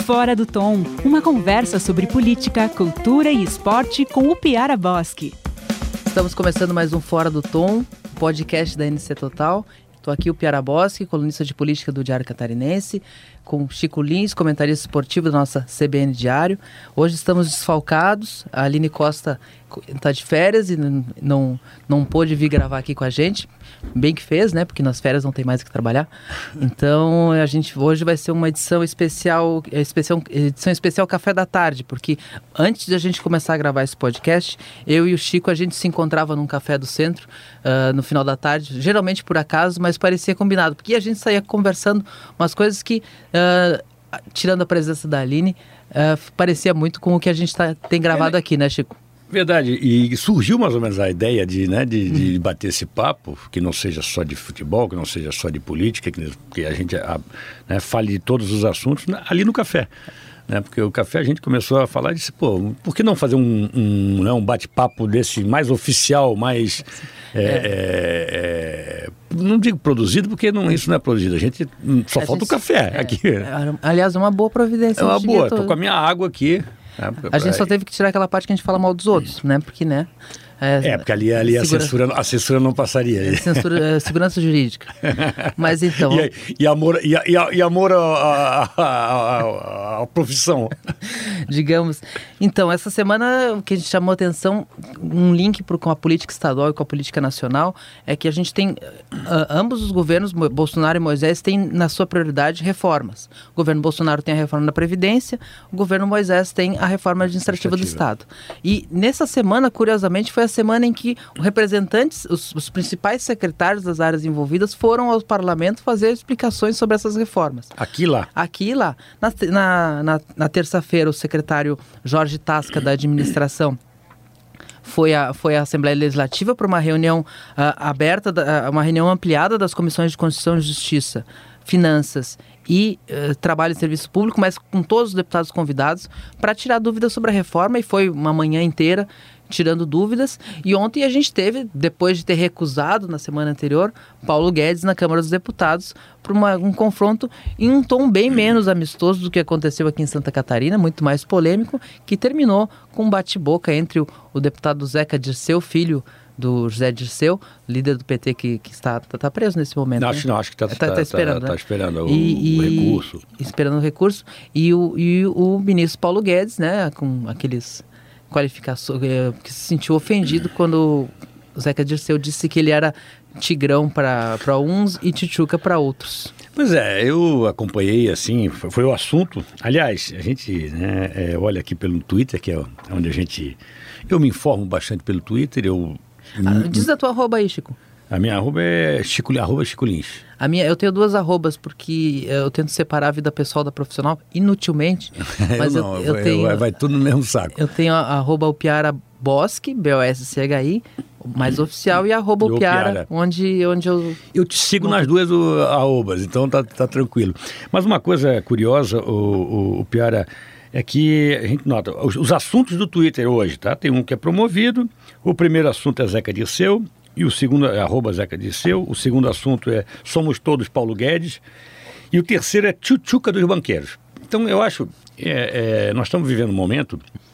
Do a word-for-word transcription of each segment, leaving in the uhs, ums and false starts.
Fora do Tom, uma conversa sobre política, cultura e esporte com o Piara Boschi. Estamos começando mais um Fora do Tom, podcast da N C Total. Estou aqui o Piara Boschi, colunista de política do Diário Catarinense, com Chico Lins, comentarista esportivo da nossa C B N Diário. Hoje estamos desfalcados, a Aline Costa está de férias e não, não, não pôde vir gravar aqui com a gente. Bem que fez, né? Porque nas férias não tem mais o que trabalhar. Então, a gente hoje vai ser uma edição especial, especial, edição especial Café da Tarde, porque antes de a gente começar a gravar esse podcast, eu e o Chico, a gente se encontrava num café do centro uh, no final da tarde, geralmente por acaso, mas parecia combinado, porque a gente saía conversando umas coisas que, uh, tirando a presença da Aline, uh, parecia muito com o que a gente tá, tem gravado aqui, né, Chico? Verdade, e surgiu mais ou menos a ideia de, né, de, de bater esse papo, que não seja só de futebol, que não seja só de política, que, que a gente a, né, fale de todos os assuntos ali no café. Né, porque o café a gente começou a falar e disse, pô, por que não fazer um, um, né, um bate-papo desse mais oficial, mais... É, é, é, não digo produzido, porque não, isso não é produzido, a gente só a falta gente, o café é, aqui. É, aliás, é uma boa providência. É uma boa, estou com a minha água aqui. É, a gente só teve que tirar aquela parte que a gente fala mal dos outros, né? Porque, né? É, é porque ali, ali a, censura, a censura não passaria. É, censura, é, segurança jurídica. Mas então... E, e amor, e, e, e amor à profissão. Digamos. Então, essa semana o que a gente chamou a atenção, um link pro, com a política estadual e com a política nacional, é que a gente tem, uh, ambos os governos, Bolsonaro e Moisés, têm na sua prioridade reformas. O governo Bolsonaro tem a reforma da Previdência, o governo Moisés tem a reforma administrativa, administrativa. do Estado. E nessa semana, curiosamente, foi a semana em que os representantes, os, os principais secretários das áreas envolvidas foram ao parlamento fazer explicações sobre essas reformas. Aqui e lá. Aqui e lá. Na, na, na, na terça-feira, o secretário Jorge Tasca, da administração, foi à foi a Assembleia Legislativa para uma reunião uh, aberta, uh, uma reunião ampliada das comissões de Constituição e Justiça, Finanças e uh, Trabalho e Serviço Público, mas com todos os deputados convidados, para tirar dúvidas sobre a reforma, e foi uma manhã inteira tirando dúvidas. E ontem a gente teve, depois de ter recusado na semana anterior, Paulo Guedes na Câmara dos Deputados para um confronto em um tom bem menos amistoso do que aconteceu aqui em Santa Catarina, muito mais polêmico, que terminou com um bate-boca entre o, o deputado Zeca Dirceu, filho do José Dirceu, líder do P T que, que está, está preso nesse momento. Não, né? acho, não, acho que está tá, tá, tá esperando, tá, né? tá esperando o, e, o recurso. E, esperando o recurso. E o, e o ministro Paulo Guedes, né, com aqueles qualificações, que se sentiu ofendido quando o Zeca Dirceu disse que ele era tigrão para uns e tchutchuca para outros. Pois é, eu acompanhei, assim, foi, foi o assunto. Aliás, a gente né, é, olha aqui pelo Twitter, que é onde a gente... Eu me informo bastante pelo Twitter, eu... Ah, diz a tua arroba aí, Chico. A minha arroba é Chico, arroba Chico Lins. A minha, eu tenho duas arrobas, porque eu tento separar a vida pessoal da profissional, inutilmente. Mas eu, não, eu, eu vai, tenho... Vai, vai tudo no mesmo saco. Eu tenho a arroba o Piara Boschi, B O S C H I, mais oficial, e a arroba o Piara, onde, onde eu... Eu te sigo nas duas o, arrobas, então tá, tá tranquilo. Mas uma coisa curiosa, o, o, o Piara, é que a gente nota, os, os assuntos do Twitter hoje, tá? Tem um que é promovido, o primeiro assunto é Zeca Dirceu, e o segundo é arroba Zeca Dirceu, o segundo assunto é Somos Todos Paulo Guedes, e o terceiro é Tchutchuca dos Banqueiros. Então eu acho, é, é, nós estamos vivendo um momento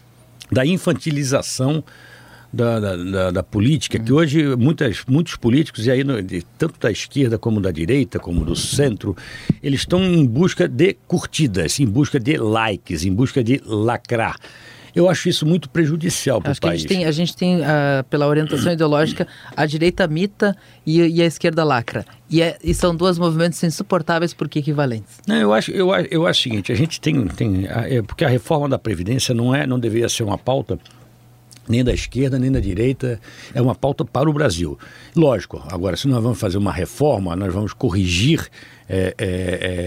da infantilização da, da, da, da política, que hoje muitas, muitos políticos, e aí no, de, tanto da esquerda como da direita, como do centro, eles estão em busca de curtidas, em busca de likes, em busca de lacrar. Eu acho isso muito prejudicial para o país. A gente tem, a gente tem uh, pela orientação ideológica, a direita mita e, e a esquerda lacra. E, é, e são dois movimentos insuportáveis porque equivalentes. Não, eu acho, eu, eu acho o seguinte, a gente tem... tem é, porque a reforma da Previdência não, é, não deveria ser uma pauta nem da esquerda, nem da direita, é uma pauta para o Brasil. Lógico, agora, se nós vamos fazer uma reforma, nós vamos corrigir é, é,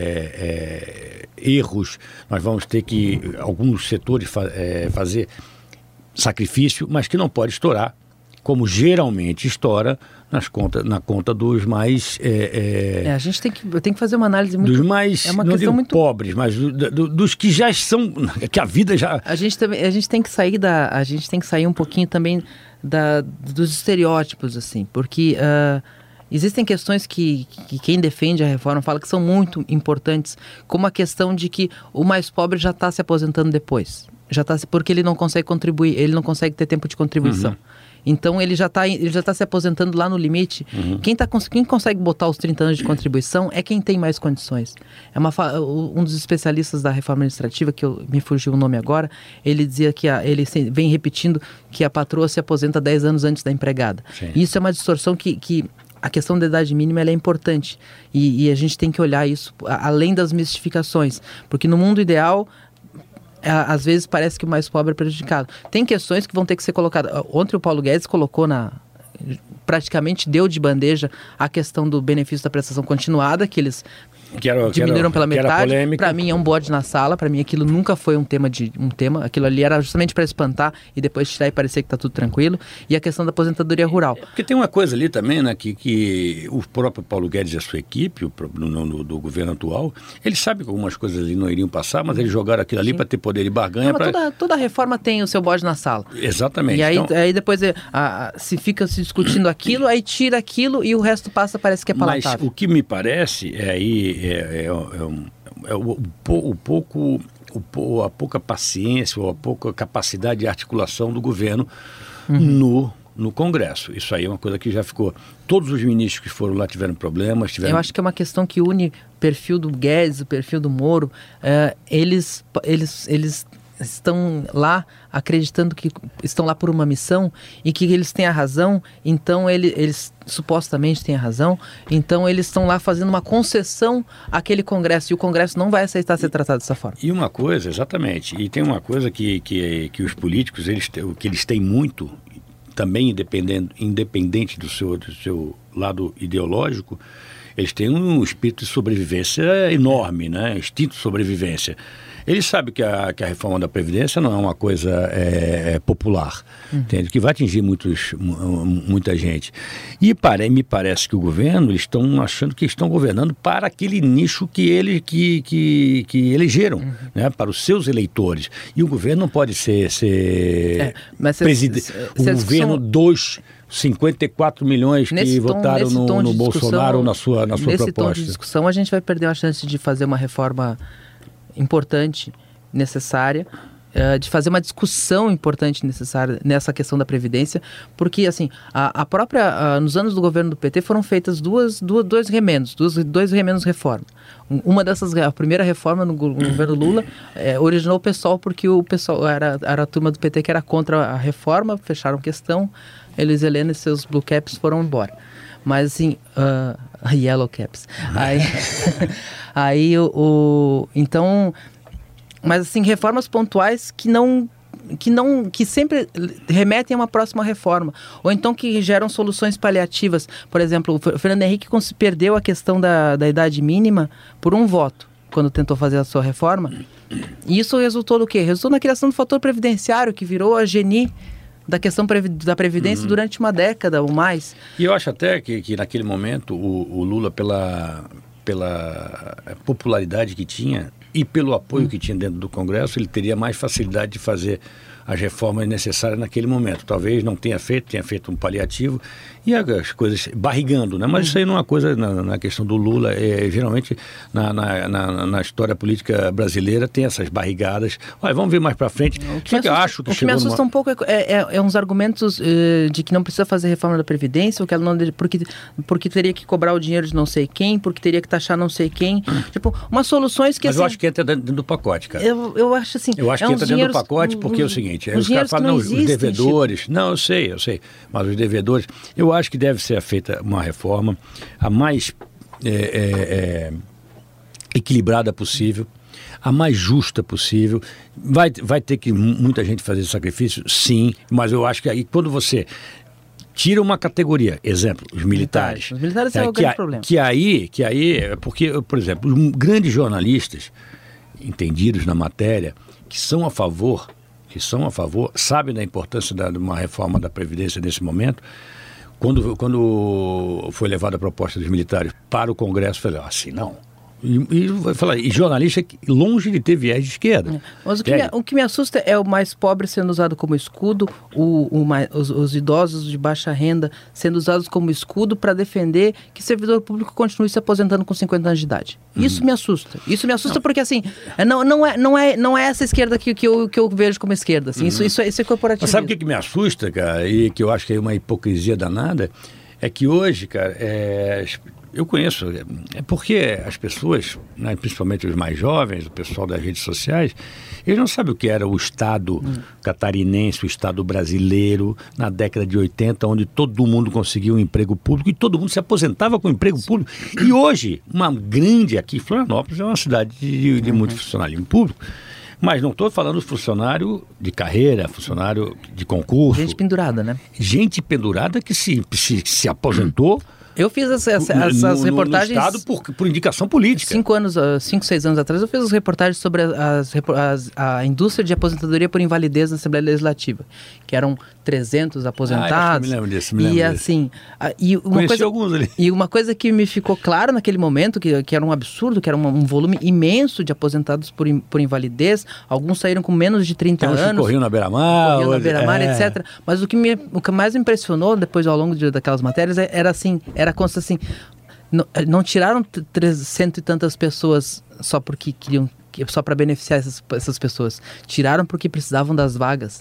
é, é, erros, nós vamos ter que, alguns setores, fa- é, fazer sacrifício, mas que não pode estourar, como geralmente estoura nas conta, na conta dos mais... É, é, é, a gente tem que, tem que fazer uma análise muito... Dos mais, é uma não questão digo muito... pobres, mas do, do, dos que já são... que a vida já... A gente, também, a gente tem que sair da... A gente tem que sair um pouquinho também da, dos estereótipos, assim, porque... Uh, existem questões que, que quem defende a reforma fala que são muito importantes, como a questão de que o mais pobre já está se aposentando depois. Já tá, porque ele não consegue contribuir, ele não consegue ter tempo de contribuição. Uhum. Então ele já está ele já tá se aposentando lá no limite. Uhum. Quem, tá, quem consegue botar os trinta anos de contribuição é quem tem mais condições. É uma, um dos especialistas da reforma administrativa, que eu, me fugiu o nome agora, ele dizia que a, ele vem repetindo que a patroa se aposenta dez anos antes da empregada. Sim. Isso é uma distorção que, que a questão da idade mínima ela é importante. E, e a gente tem que olhar isso além das mistificações. Porque no mundo ideal, às vezes parece que o mais pobre é prejudicado. Tem questões que vão ter que ser colocadas. Ontem o Paulo Guedes colocou na... praticamente deu de bandeja a questão do benefício da prestação continuada, que eles que era, diminuíram que era, pela metade. Para mim é um bode na sala, para mim aquilo nunca foi um tema, de, um tema. Aquilo ali era justamente para espantar e depois tirar e parecer que está tudo tranquilo. E a questão da aposentadoria rural. Porque tem uma coisa ali também, né, que, que o próprio Paulo Guedes e a sua equipe, o, no, no, do governo atual, eles sabem que algumas coisas ali não iriam passar, mas eles jogaram aquilo ali para ter poder de barganha. Não, pra... toda, toda reforma tem o seu bode na sala. Exatamente. E aí, então... aí depois a, a, se fica se discutindo aquilo, aí tira aquilo e o resto passa, parece que é palatável. Mas o que me parece é aí é, é, é, um, é o, o, o pouco, o, a pouca paciência ou a pouca capacidade de articulação do governo uhum. no, no Congresso. Isso aí é uma coisa que já ficou... Todos os ministros que foram lá tiveram problemas. Tiveram... Eu acho que é uma questão que une o perfil do Guedes, o perfil do Moro. Uh, eles... eles, eles estão lá acreditando que estão lá por uma missão e que eles têm a razão, então ele, eles supostamente têm a razão, então eles estão lá fazendo uma concessão àquele Congresso, e o Congresso não vai aceitar ser tratado dessa forma. E uma coisa, exatamente, e tem uma coisa que, que, que os políticos, eles, que eles têm muito, também independente, independente do seu, do seu lado ideológico, eles têm um espírito de sobrevivência enorme, né? Instinto de sobrevivência. Eles sabem que a, que a reforma da Previdência não é uma coisa é, popular, uhum. entende? Que vai atingir muitos, muita gente. E pare, me parece que o governo, eles estão achando que estão governando para aquele nicho que, ele, que, que, que elegeram, uhum. né? Para os seus eleitores. E o governo não pode ser, ser é, mas presidente. O governo são... dos cinquenta e quatro milhões que nesse votaram tom, no, no Bolsonaro na sua, na sua nesse proposta. Nesse tom de discussão, a gente vai perder a chance de fazer uma reforma importante, necessária, uh, de fazer uma discussão importante necessária nessa questão da Previdência, porque assim, a, a própria, uh, nos anos do governo do P T foram feitas duas, duas, dois remendos, duas, dois remendos reforma. Uma dessas, a primeira reforma no, no governo Lula, é, originou o PSOL porque o PSOL era, era a turma do P T que era contra a reforma, fecharam questão, Elis Helena e seus blue caps foram embora. Mas assim, uh, yellow caps. Aí, aí o, o... Então... Mas assim, reformas pontuais que não... Que, não, que sempre remetem a uma próxima reforma. Ou então que geram soluções paliativas. Por exemplo, o Fernando Henrique perdeu a questão da, da idade mínima por um voto, quando tentou fazer a sua reforma. E isso resultou do quê? Resultou na criação do fator previdenciário, que virou a geni da questão da Previdência uhum. durante uma década ou mais. E eu acho até que, que naquele momento o, o Lula, pela, pela popularidade que tinha e pelo apoio uhum. que tinha dentro do Congresso, ele teria mais facilidade de fazer as reformas necessárias naquele momento. Talvez não tenha feito, tenha feito um paliativo e as coisas barrigando, né? Mas uhum. isso aí não é uma coisa na, na questão do Lula. É, geralmente na, na, na, na história política brasileira tem essas barrigadas. Olha, vamos ver mais para frente. O que, que eu acho que o que me assusta numa... um pouco é, é, é uns argumentos uh, de que não precisa fazer reforma da Previdência, ou que ela não, porque, porque teria que cobrar o dinheiro de não sei quem, porque teria que taxar não sei quem. Uhum. Tipo, umas soluções que... Mas assim, eu acho que entra dentro do pacote, cara. Eu, eu acho assim... Eu acho é que entra dentro do pacote porque um, é o seguinte... Aí os caras falam, não, os devedores... Tipo... Não, eu sei, eu sei. Mas os devedores... Eu acho que deve ser feita uma reforma a mais é, é, é, equilibrada possível, a mais justa possível. Vai, vai ter que muita gente fazer sacrifício? Sim. Mas eu acho que aí quando você... Tira uma categoria, exemplo, os militares. Os militares é, é o grande problema. Que aí, que aí, porque, por exemplo, os grandes jornalistas entendidos na matéria, que são a favor, que são a favor, sabem da importância da, de uma reforma da Previdência nesse momento. Quando, quando foi levada a proposta dos militares para o Congresso, falei, assim, não, E, e, vai falar, e jornalista longe de ter viés de esquerda. Mas o que, me, o que me assusta é o mais pobre sendo usado como escudo, o, o mais, os, os idosos de baixa renda sendo usados como escudo para defender que servidor público continue se aposentando com cinquenta anos de idade. Isso hum. me assusta. Isso me assusta não. porque, assim, não, não, é, não, é, não é essa esquerda que, que, eu, que eu vejo como esquerda. Assim. Hum. Isso, isso, isso é corporativismo. Mas sabe o que, que me assusta, cara, e que eu acho que é uma hipocrisia danada? É que hoje, cara, é... eu conheço, é porque as pessoas, né, principalmente os mais jovens, o pessoal das redes sociais, eles não sabem o que era o Estado hum. catarinense, o Estado brasileiro, na década de oitenta, onde todo mundo conseguia um emprego público e todo mundo se aposentava com emprego público. E hoje, uma grande aqui, Florianópolis é uma cidade de, de muito funcionalismo público. Mas não estou falando funcionário de carreira, funcionário de concurso. Gente pendurada, né? Gente pendurada que se, se, se aposentou. Eu fiz essa, essa, essas no, reportagens... No Estado por, por indicação política. Cinco anos, cinco, seis anos atrás, eu fiz as reportagens sobre as, as, a indústria de aposentadoria por invalidez na Assembleia Legislativa, que eram trezentos aposentados. Ah, me lembro disso, me lembro e disso. assim, a, e uma Conheci coisa, alguns ali. E uma coisa que me ficou claro naquele momento, que, que era um absurdo, que era um, um volume imenso de aposentados por, por invalidez, alguns saíram com menos de trinta Tem uns anos. Que corriam na beira-mar. Corriam na beira-mar, é. etcétera. Mas o que, me, o que mais me impressionou, depois ao longo de, daquelas matérias, era assim, era como se assim... Não, não tiraram cento e tantas pessoas só porque queriam, só para beneficiar essas, essas pessoas. Tiraram porque precisavam das vagas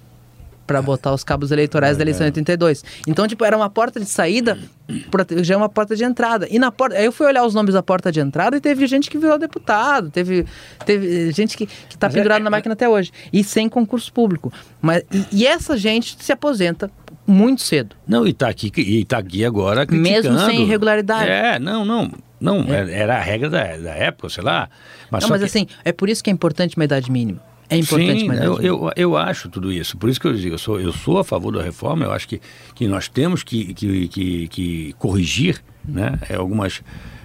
para botar os cabos eleitorais é, da eleição de oitenta e dois. Então, tipo, era uma porta de saída, já é uma porta de entrada. E na porta, aí eu fui olhar os nomes da porta de entrada e teve gente que virou deputado, teve, teve gente que está pendurada é, na máquina é, até hoje. E sem concurso público. Mas, e, e essa gente se aposenta muito cedo. Não, e está aqui, e tá aqui agora criticando. Mesmo sem irregularidade. É, não, não. Não, é. era a regra da, da época, sei lá. Mas, não, mas que... assim, é por isso que é importante uma idade mínima. É importante, Sim, mas eu, eu, eu acho tudo isso. Por isso que eu digo, eu sou, eu sou a favor da reforma. Eu acho que, que nós temos que, que, que, que corrigir, né, algumas,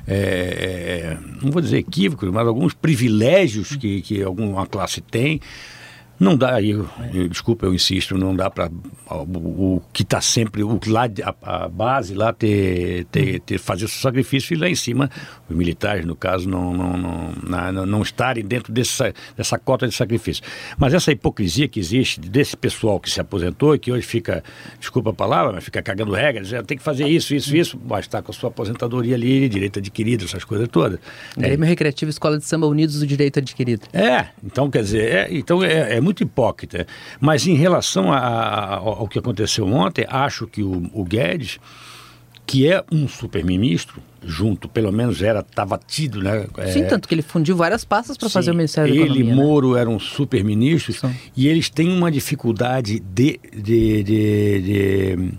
é, não vou dizer equívocos, mas alguns privilégios que, que alguma classe tem. Não dá, eu, eu, desculpa, eu insisto, não dá para o, o que está sempre, o, lá, a, a base lá ter, ter, ter, fazer o sacrifício e lá em cima, os militares, no caso, não, não, não, não, não estarem dentro dessa, dessa cota de sacrifício. Mas essa hipocrisia que existe desse pessoal que se aposentou e que hoje fica, desculpa a palavra, mas fica cagando regras, dizendo, tem que fazer isso, isso, isso, mas está com a sua aposentadoria ali, direito adquirido, essas coisas todas. Grêmio é. Recreativo Escola de Samba Unidos do Direito Adquirido. É, então quer dizer, é, então é, é muito muito hipócrita, mas em relação a, a, ao que aconteceu ontem, acho que o, o Guedes, que é um super-ministro, junto, pelo menos era, estava tido, né? Sim, é, tanto que ele fundiu várias pastas para fazer o Ministério da ele, Economia. Ele, Moro, né? eram super-ministros, e eles têm uma dificuldade de... de, de, de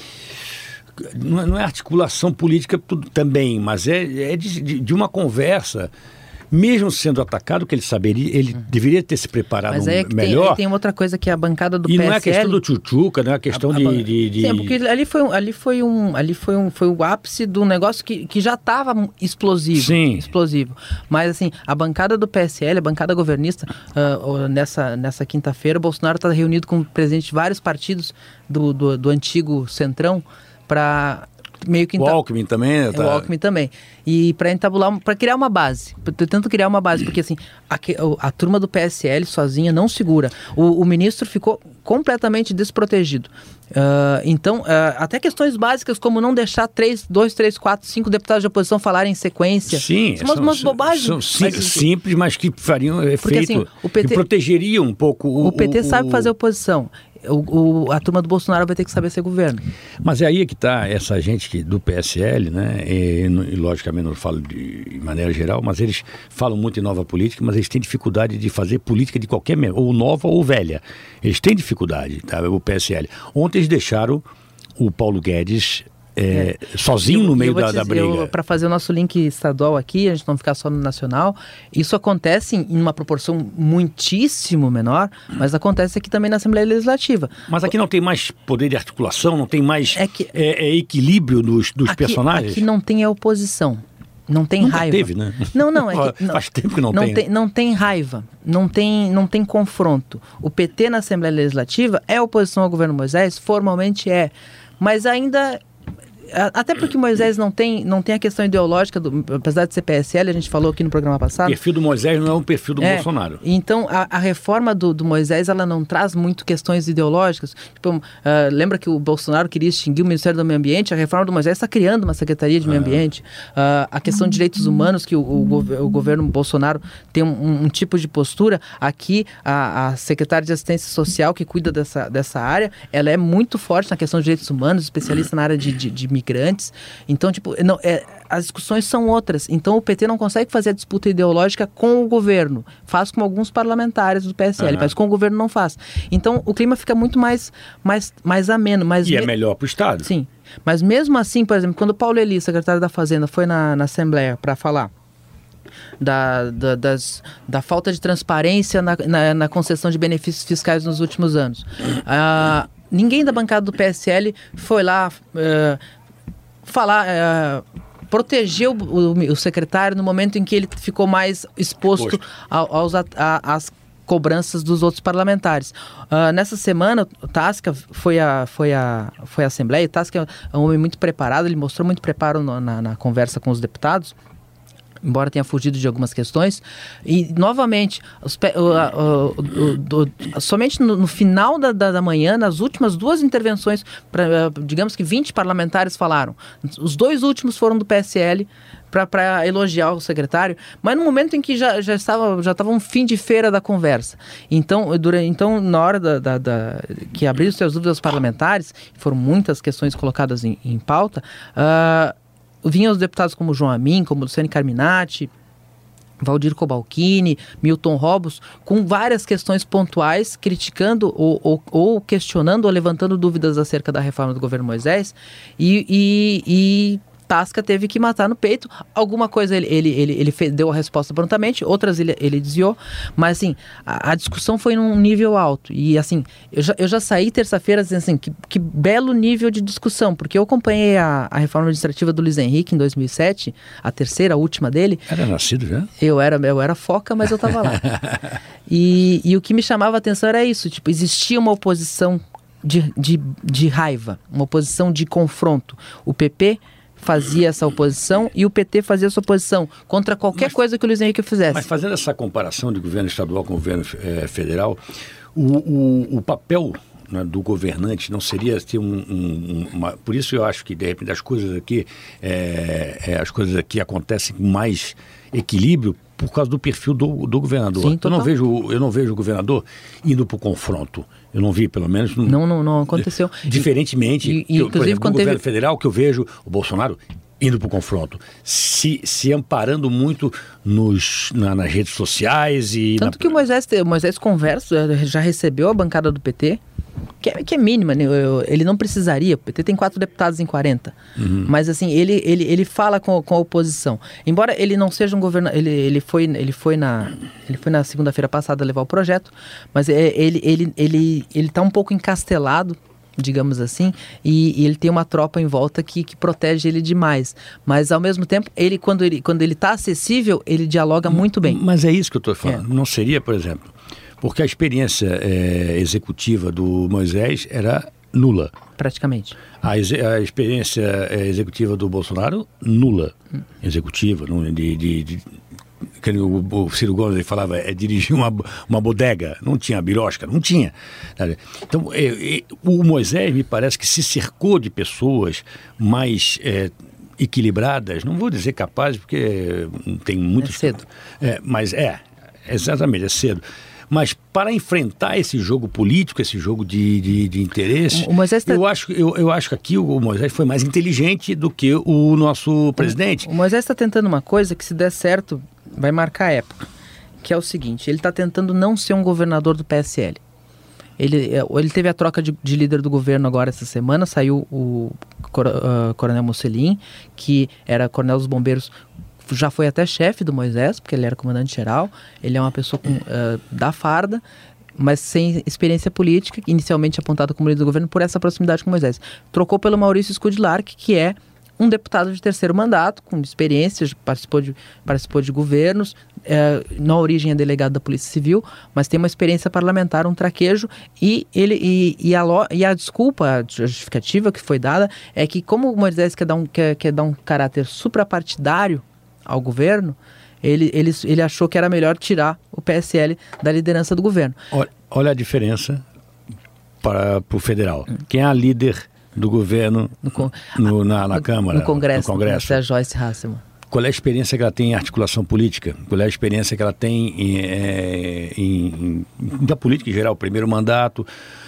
não é articulação política tudo, também, mas é, é de, de, de uma conversa. Mesmo sendo atacado, que ele saberia, ele uhum. deveria ter se preparado Mas aí é que melhor. Tem, tem outra coisa que é a bancada do e P S L... E não é a questão do tchutchuca, não é a questão a, a, de, de, de... Sim, porque ali foi, ali foi, um, ali foi, um, foi o ápice do negócio que, que já estava explosivo. Sim. Explosivo. Mas assim, a bancada do P S L, a bancada governista, uh, nessa, nessa quinta-feira, o Bolsonaro está reunido com o presidente de vários partidos do, do, do antigo Centrão para... meio que o Alckmin também tá... o Alckmin também e para entabular, para criar uma base, tentando criar uma base, porque assim a, a turma do P S L sozinha não segura, o, o ministro ficou completamente desprotegido, uh, então uh, até questões básicas como não deixar três, dois, três, quatro, cinco deputados de oposição falarem em sequência, sim, são umas, são, umas bobagens, são sim, mas, simples, mas que fariam efeito, porque, assim, o P T, que protegeriam um pouco o, o P T o, sabe fazer oposição. O, o, a turma do Bolsonaro vai ter que saber ser governo. Mas é aí que está essa gente que, do P S L, né? E, e logicamente não falo de, de maneira geral, mas eles falam muito em nova política, mas eles têm dificuldade de fazer política de qualquer, ou nova ou velha. Eles têm dificuldade, tá? O P S L. Ontem eles deixaram o Paulo Guedes É, é. sozinho eu, no meio da, dizer, da briga. Para fazer o nosso link estadual aqui, a gente não ficar só no nacional, isso acontece em uma proporção muitíssimo menor, mas acontece aqui também na Assembleia Legislativa. Mas aqui não tem mais poder de articulação, não tem mais é que, é, é equilíbrio dos, dos aqui, personagens? Aqui não tem a oposição. Não tem Nunca raiva. Teve, né? Não, não, é que, não, faz tempo que não, não tem. tem. Não tem raiva, não tem, não tem confronto. O P T na Assembleia Legislativa é oposição ao governo Moisés, formalmente é, mas ainda até porque o Moisés não tem, não tem a questão ideológica, do, apesar de ser P S L, a gente falou aqui no programa passado. O perfil do Moisés não é um perfil do é, Bolsonaro. Então, a, a reforma do, do Moisés, ela não traz muito questões ideológicas. Tipo, uh, lembra que o Bolsonaro queria extinguir o Ministério do Meio Ambiente? A reforma do Moisés está criando uma Secretaria de Meio ah. Ambiente. Uh, a questão de direitos humanos, que o, o, o governo Bolsonaro tem um, um tipo de postura. Aqui, a, a secretária de Assistência Social, que cuida dessa, dessa área, ela é muito forte na questão de direitos humanos, especialista na área de, de, de migrantes. Então, tipo, não, é, as discussões são outras. Então, o P T não consegue fazer a disputa ideológica com o governo. Faz com alguns parlamentares do P S L, uhum. mas com o governo não faz. Então, o clima fica muito mais, mais, mais ameno. Mas e me... é melhor para o Estado. Sim. Mas mesmo assim, por exemplo, quando o Paulo Eli, secretário da Fazenda, foi na, na Assembleia para falar Da, da, das, da falta de transparência na, na, na concessão de benefícios fiscais nos últimos anos. Uh, ninguém da bancada do P S L foi lá uh, falar, uh, proteger o, o, o secretário no momento em que ele ficou mais exposto ao, aos, a, a, às cobranças dos outros parlamentares. Uh, nessa semana, o Tasca foi à foi a, foi a Assembleia. O Tasca é um homem muito preparado, ele mostrou muito preparo no, na, na conversa com os deputados, embora tenha fugido de algumas questões. E, novamente, os, o, o, o, o, somente no, no final da, da, da manhã, nas últimas duas intervenções, pra, digamos que vinte parlamentares falaram. Os dois últimos foram do P S L para elogiar o secretário, mas no momento em que já, já, estava, já estava um fim de feira da conversa. Então, durante, então na hora da, da, da, que abriram suas dúvidas parlamentares, foram muitas questões colocadas em, em pauta, uh, vinham os deputados como João Amin, como Luciane Carminati, Valdir Cobalcini, Milton Robos, com várias questões pontuais, criticando ou, ou, ou questionando ou levantando dúvidas acerca da reforma do governo Moisés, e, e, e Tasca teve que matar no peito. Alguma coisa ele, ele, ele, ele fez, deu a resposta prontamente, outras ele, ele desviou, mas assim, a, a discussão foi num nível alto. E assim, eu já, eu já saí terça-feira dizendo assim, que, que belo nível de discussão, porque eu acompanhei a, a reforma administrativa do Luiz Henrique em dois mil e sete, a terceira, a última dele. Era nascido já? Eu era, eu era foca, mas eu estava lá. e, e o que me chamava a atenção era isso, tipo, existia uma oposição de, de, de raiva, uma oposição de confronto. O P P fazia essa oposição e o P T fazia essa oposição contra qualquer mas, coisa que o Luiz Henrique fizesse. Mas fazendo essa comparação de governo estadual com o governo é, federal, o, o, o papel, né, do governante não seria ter um, um, uma... Por isso eu acho que, de repente, as coisas aqui, é, é, as coisas aqui acontecem com mais equilíbrio por causa do perfil do, do governador. Sim, eu, não vejo, eu não vejo o governador indo para o confronto. Eu não vi, pelo menos... Não, não, não aconteceu. Diferentemente, e, e, que, eu, por exemplo, do governo teve... federal, que eu vejo o Bolsonaro indo para o confronto, se, se amparando muito nos, na, nas redes sociais e... Tanto na... que o Moisés, o Moisés conversa, já recebeu a bancada do P T, que é, que é mínima, né? Ele não precisaria, o P T tem quatro deputados em quarenta, uhum. mas assim, ele, ele, ele fala com, com a oposição. Embora ele não seja um governador, ele, ele foi, ele foi na, ele foi na segunda-feira passada levar o projeto, mas ele, ele, ele, ele, ele tá um pouco encastelado, digamos assim, e, e ele tem uma tropa em volta que, que protege ele demais. Mas, ao mesmo tempo, ele quando ele quando ele está acessível, ele dialoga muito bem. Mas é isso que eu estou falando. É. Não seria, por exemplo, porque a experiência é, executiva do Moisés era nula. Praticamente. A, ex, a experiência é, executiva do Bolsonaro, nula. Hum. Executiva, não, de... de, de O, o Ciro Gomes ele falava, é dirigir uma, uma bodega, não tinha birosca, não tinha. Sabe? Então, é, é, o Moisés me parece que se cercou de pessoas mais é, equilibradas, não vou dizer capazes, porque tem muitos... É cedo. É, mas é, exatamente, é cedo. Mas para enfrentar esse jogo político, esse jogo de, de, de interesse, o Moisés tá... eu, acho, eu, eu acho que aqui o Moisés foi mais inteligente do que o nosso presidente. O, o Moisés está tentando uma coisa que, se der certo, vai marcar a época, que é o seguinte: ele está tentando não ser um governador do P S L. Ele, ele teve a troca de, de líder do governo agora essa semana, saiu o uh, Coronel Mocelin, que era coronel dos bombeiros, já foi até chefe do Moisés, porque ele era comandante-geral. Ele é uma pessoa com, uh, da farda, mas sem experiência política, inicialmente apontado como líder do governo por essa proximidade com Moisés. Trocou pelo Maurício Scudlar, que é um deputado de terceiro mandato, com experiência, participou de, participou de governos, é, na origem é delegado da Polícia Civil, mas tem uma experiência parlamentar, um traquejo, e, ele, e, e, a, lo, e a desculpa, a justificativa que foi dada, é que como o Moisés quer dar um, quer, quer dar um caráter suprapartidário ao governo, ele, ele, ele achou que era melhor tirar o P S L da liderança do governo. Olha, olha a diferença para o federal. Quem é a líder do governo no, no, na, na no, Câmara, no Congresso, no Congresso. É a Joyce Hasselman. Qual é a experiência que ela tem em articulação política? Qual é a experiência que ela tem em, é, em, em, na política em geral? Primeiro mandato,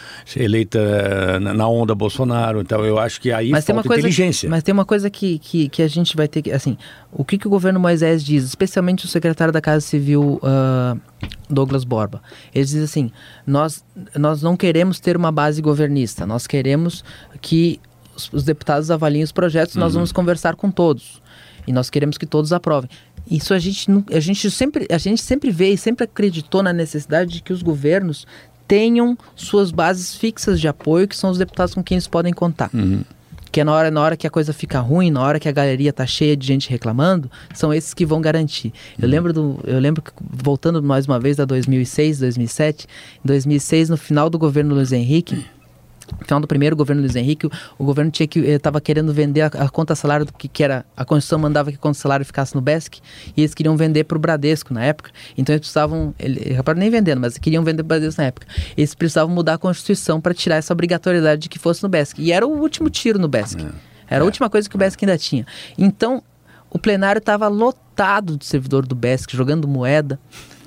eleita na, na onda Bolsonaro. Então eu acho que aí mas falta tem uma coisa, inteligência. Mas tem uma coisa que, que, que a gente vai ter que... Assim, o que, que o governo Moisés diz, especialmente o secretário da Casa Civil, uh, Douglas Borba. Eles dizem assim, nós, nós não queremos ter uma base governista, nós queremos que os, os deputados avaliem os projetos, uhum. nós vamos conversar com todos. E nós queremos que todos aprovem. Isso a gente, a gente, sempre, a gente sempre vê e sempre acreditou na necessidade de que os governos tenham suas bases fixas de apoio, que são os deputados com quem eles podem contar. Uhum. Que é na hora, na hora que a coisa fica ruim, na hora que a galeria está cheia de gente reclamando, são esses que vão garantir. Eu lembro, do, eu lembro que, voltando mais uma vez a dois mil e seis, dois mil e sete, em dois mil e seis, no final do governo Luiz Henrique, no final do primeiro governo Luiz Henrique, o, o governo tinha que estava querendo vender a, a conta salário do que, que era, a Constituição mandava que a conta salário ficasse no B E S C, e eles queriam vender para o Bradesco na época, então eles precisavam, ele, rapaz, nem vendendo, mas queriam vender para o Bradesco na época, eles precisavam mudar a Constituição para tirar essa obrigatoriedade de que fosse no B E S C, e era o último tiro no B E S C, era a última coisa que o B E S C ainda tinha. Então o plenário estava lotado de servidor do B E S C, jogando moeda,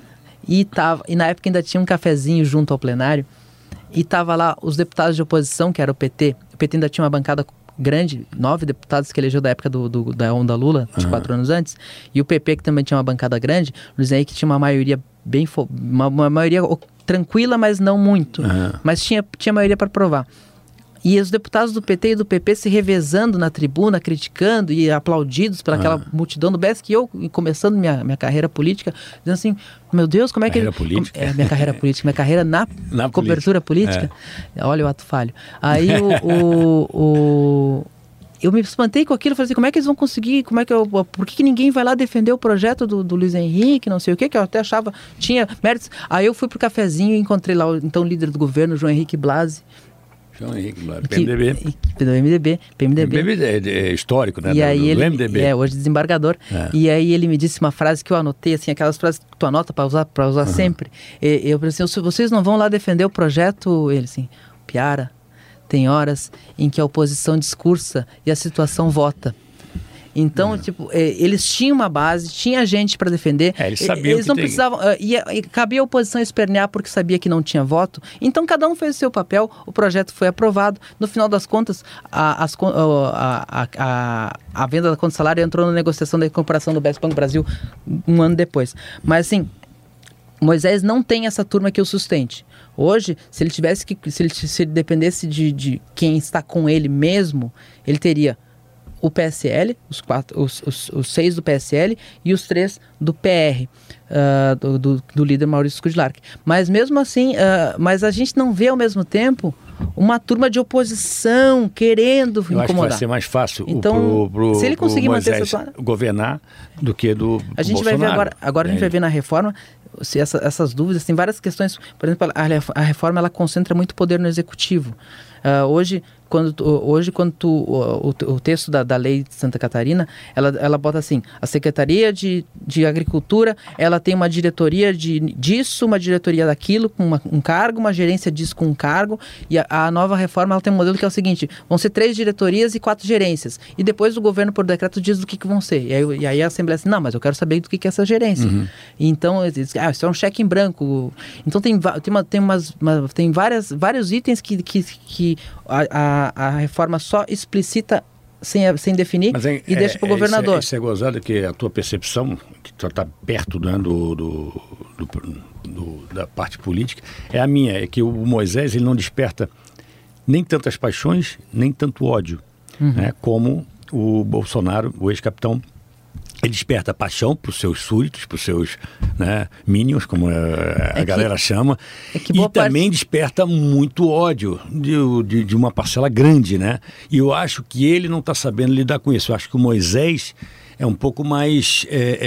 e, tava, e na época ainda tinha um cafezinho junto ao plenário, e estava lá os deputados de oposição, que era o P T. O P T ainda tinha uma bancada grande, nove deputados que elegeu da época do, do, da onda Lula, de uhum. quatro anos antes. E o P P, que também tinha uma bancada grande. O Luiz Henrique tinha uma maioria bem... Fo- uma, uma maioria tranquila, mas não muito. Uhum. Mas tinha, tinha maioria para aprovar. E os deputados do P T e do P P se revezando na tribuna, criticando e aplaudidos pelaquela ah. multidão do B E S C. E eu, começando minha, minha carreira política, dizendo assim, meu Deus, como é que... Carreira política? É, minha carreira política, minha carreira na, na cobertura política. política. É. Olha o ato falho. Aí o... o, o eu me espantei com aquilo, falei assim, como é que eles vão conseguir, como é que eu, por que, que ninguém vai lá defender o projeto do, do Luiz Henrique, não sei o que, que eu até achava, tinha méritos. Aí eu fui pro cafezinho e encontrei lá o então líder do governo, João Henrique Blasi, João Henrique, P M D B. Que, do M D B, P M D B. P M D B é, é histórico, né? E do, aí do ele, M D B. É, hoje desembargador. É. E aí ele me disse uma frase que eu anotei, assim, aquelas frases que tu anota para usar, pra usar uhum. sempre. E, eu pensei assim, vocês não vão lá defender o projeto? Ele assim, Piara, tem horas em que a oposição discursa e a situação vota. Então, uhum. tipo, é, eles tinham uma base, tinha gente para defender. É, eles sabiam eles não que precisavam. Tem... Uh, e, e cabia a oposição espernear porque sabia que não tinha voto. Então, cada um fez o seu papel, o projeto foi aprovado. No final das contas, a, as, a, a, a, a venda da conta salário entrou na negociação da incorporação do B E S C Banco Brasil um ano depois. Mas, assim, Moisés não tem essa turma que o sustente. Hoje, se ele tivesse que. Se ele, se ele dependesse de, de quem está com ele mesmo, ele teria o P S L, os, quatro, os, os, os seis do P S L e os três do P R, uh, do, do, do líder Maurício Kudlark. Mas mesmo assim, uh, mas a gente não vê ao mesmo tempo uma turma de oposição querendo Eu incomodar. Acho que vai ser mais fácil então, o, pro, pro, se ele conseguir manter essa plano, governar do que do A gente Bolsonaro. vai ver agora, agora é. a gente vai ver na reforma se essa, essas dúvidas, tem várias questões. Por exemplo, a, a reforma ela concentra muito poder no executivo. Uh, hoje, quando tu, hoje, quando tu, o, o, o texto da, da lei de Santa Catarina, ela, ela bota assim, a Secretaria de, de Agricultura, ela tem uma diretoria de, disso, uma diretoria daquilo, com uma, um cargo, uma gerência disso com um cargo, e a, a nova reforma ela tem um modelo que é o seguinte, vão ser três diretorias e quatro gerências, e depois o governo por decreto diz do que, que vão ser, e aí, e aí a Assembleia diz, não, mas eu quero saber do que, que é essa gerência. Uhum. Então, diz, ah, isso é um cheque em branco. Então tem, tem, uma, tem, umas, uma, tem várias, vários itens que, que, que a, a, a reforma só explicita sem, sem definir Mas é, e deixa é, para o governador. Isso é, isso é gozado que a tua percepção, que tu está perto, né, do, do, do, do, da parte política, é a minha, é que o Moisés ele não desperta nem tantas paixões, nem tanto ódio, uhum. né, como o Bolsonaro, o ex-capitão, Ele desperta paixão para os seus súditos, para os seus, né, minions, como a, a é galera que, chama, é que e boa também parte... desperta muito ódio de, de, de uma parcela grande, né? E eu acho que ele não está sabendo lidar com isso. Eu acho que o Moisés é um pouco mais...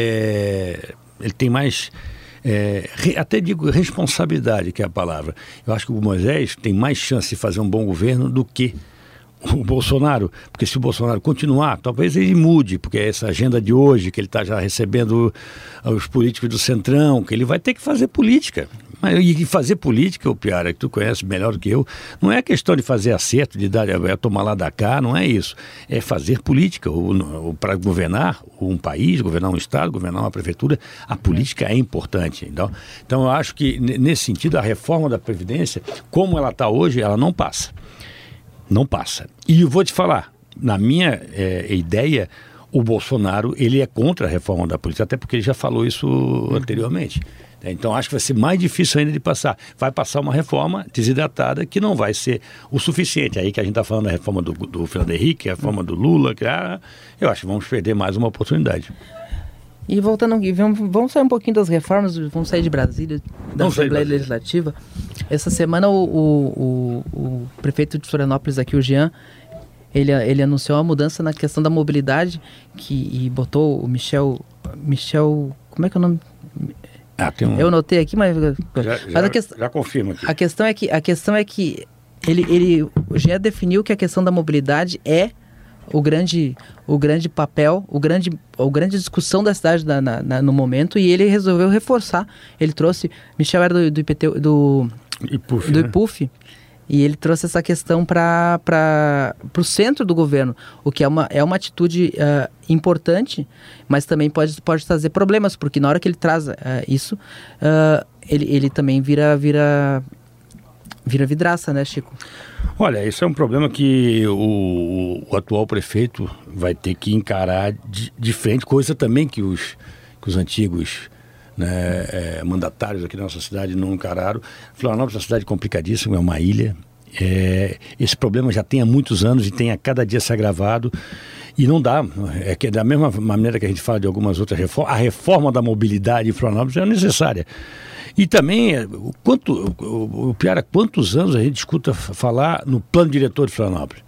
É, é, ele tem mais... É, até digo responsabilidade, que é a palavra. Eu acho que o Moisés tem mais chance de fazer um bom governo do que o Bolsonaro, porque se o Bolsonaro continuar, talvez ele mude, porque é essa agenda de hoje, que ele está já recebendo os políticos do Centrão, que ele vai ter que fazer política. E fazer política, o Piara, que tu conhece melhor do que eu, não é questão de fazer acerto, de dar, é tomar lá da cá, não é isso. É fazer política. Para governar um país, governar um estado, governar uma prefeitura, a política é importante. Então, então eu acho que, nesse sentido, a reforma da Previdência, como ela está hoje, ela não passa. Não passa. E eu vou te falar, na minha é, ideia, o Bolsonaro, ele é contra a reforma da política, até porque ele já falou isso uhum. anteriormente. Então acho que vai ser mais difícil ainda de passar. Vai passar uma reforma desidratada que não vai ser o suficiente. Aí que a gente está falando da reforma do, do Fernando Henrique, a reforma do Lula, que ah, eu acho que vamos perder mais uma oportunidade. E voltando aqui, vamos, vamos sair um pouquinho das reformas, vamos sair de Brasília, da vamos Assembleia Legislativa. Essa semana o, o, o, o prefeito de Florianópolis aqui, o Jean, ele, ele anunciou uma mudança na questão da mobilidade que, e botou o Michel, Michel, como é que é o nome? Ah, tem um... Eu anotei aqui, mas, já, mas já, a questão, já confirmo aqui. A questão é que, a questão é que ele, ele, o Jean definiu que a questão da mobilidade é o grande, o grande papel, o grande, a grande discussão da cidade na, na, no momento, e ele resolveu reforçar. Ele trouxe, Michel era do, do I P T, do IPUF, do né? IPUF, e ele trouxe essa questão para o centro do governo, o que é uma, é uma atitude uh, importante, mas também pode, pode trazer problemas, porque na hora que ele traz uh, isso, uh, ele, ele também vira, vira, vira vidraça, né, Chico? Olha, isso é um problema que o, o atual prefeito vai ter que encarar de, de frente, coisa também que os, que os antigos, né, é, mandatários aqui da nossa cidade não encararam. Florianópolis é uma cidade complicadíssima, é uma ilha. É, esse problema já tem há muitos anos e tem a cada dia se agravado. E não dá, é que da mesma maneira que a gente fala de algumas outras reformas, a reforma da mobilidade em Florianópolis é necessária. E também, o, quanto, o, o pior é quantos anos a gente escuta falar no plano diretor de Florianópolis.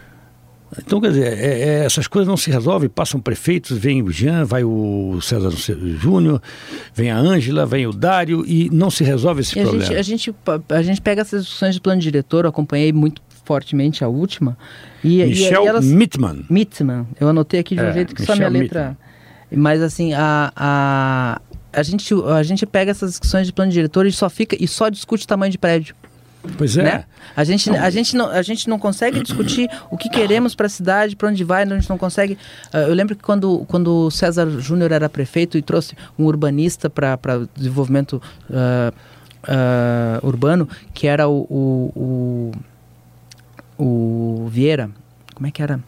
Então, quer dizer, é, é, essas coisas não se resolvem, passam prefeitos, vem o Jean, vai o César Júnior, vem a Ângela, vem o Dário e não se resolve esse e problema. A gente, a, gente, a gente pega essas discussões de plano diretor, eu acompanhei muito fortemente a última. E, Michel e, e elas, Mittman. Mittman, eu anotei aqui de um é, jeito que Michel só minha Mittman. letra... Mas assim, a... a A gente, a gente pega essas discussões de plano diretor e só fica e só discute tamanho de prédio. Pois é. Né? A, gente, a, gente não, a gente não consegue discutir o que queremos para a cidade, para onde vai, a gente não consegue. Uh, eu lembro que quando, quando o César Júnior era prefeito e trouxe um urbanista para o desenvolvimento uh, uh, urbano, que era o, o, o, o Vieira. Como é que era?